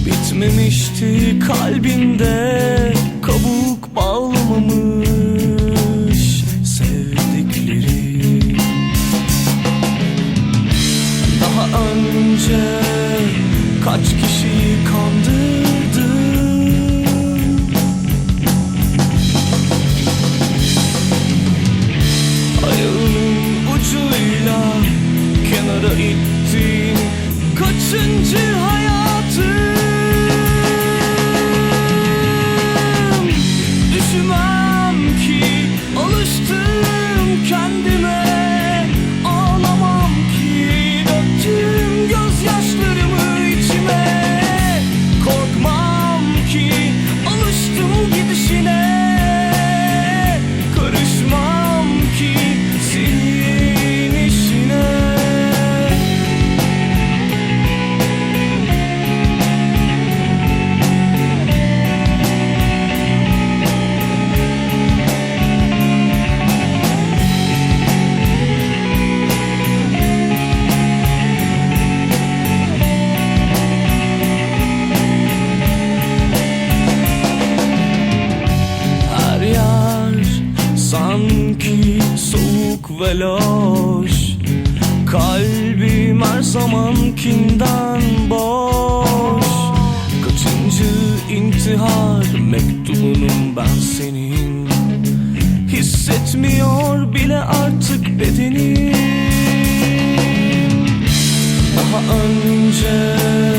Bitmemişti kalbinde kabuk bağlamamış sevdikleri. Daha önce kaç kişiyi kandırdı, ayağının ucuyla kenara ittin kaçıncı hayatım. Düşmem ki alıştım kendime, ağlamam ki döktüm gözyaşlarımı içime. Korkmam ki alıştım gidişine, karışmam ki senin işine. Sanki soğuk ve loş, kalbim her zamankinden boş. Kaçıncı intihar mektubunum ben senin, hissetmiyor bile artık bedenim. Daha önce